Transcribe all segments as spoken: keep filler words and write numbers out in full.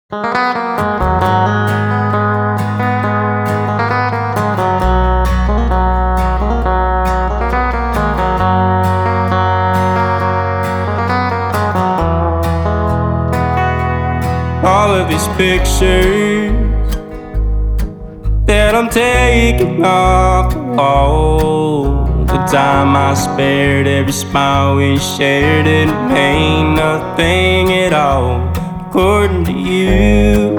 All of these pictures that I'm taking off the wall, the time I spared, every smile we shared, didn't mean nothing at all. According to you,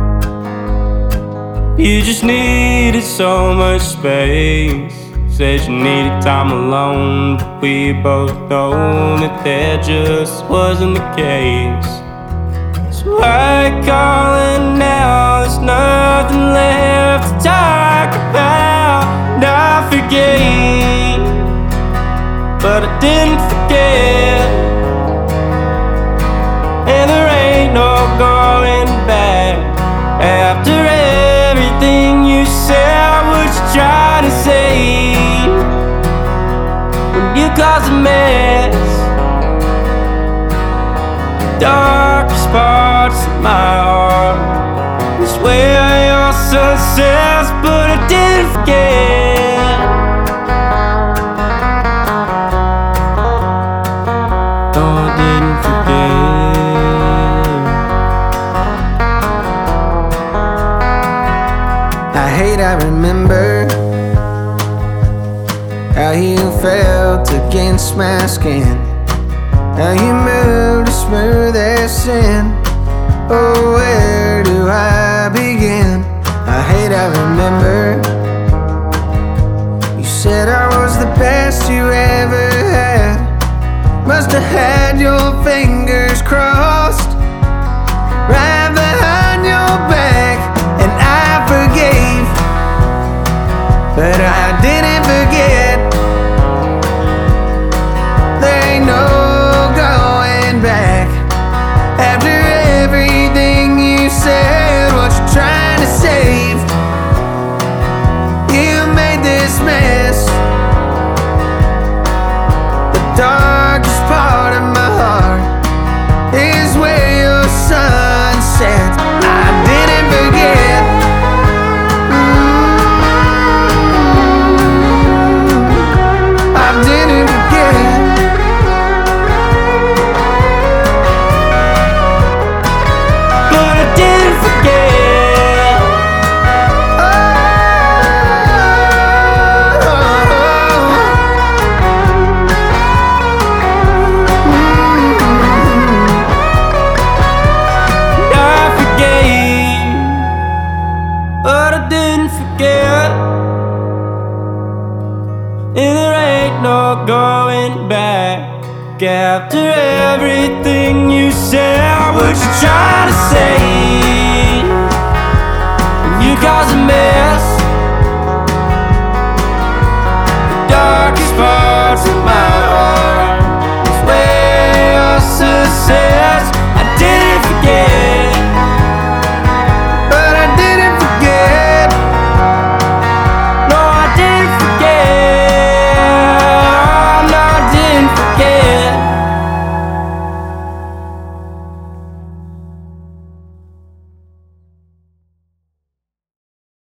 you just needed so much space. Said you needed time alone, but we both know that that just wasn't the case. So I calling now, there's nothing left to talk about. And I forgave, but I didn't forget. And there ain't no going back. After everything you said, what you trying to say? When you cause a mess, darkest parts of my heart is where your sun sets, but I didn't forget. No, I didn't forget. I hate I remember how you felt against my skin, how you moved as smooth as sin. Oh, where do I begin? I hate I remember you said I was the best you ever had. Must have had your fingers crossed right behind your back. And I forgave, but I didn't forget. There ain't no going back. After everything you said, what you trying to save? You made this mess. The darkest part of my heart is where your sun sets. I didn't forget. Mm-hmm. I didn't forget. But I didn't forget. I forgave, but I didn't forget. And there ain't no going back. After everything you said, what you trying to say? You cause a mess. The darkest part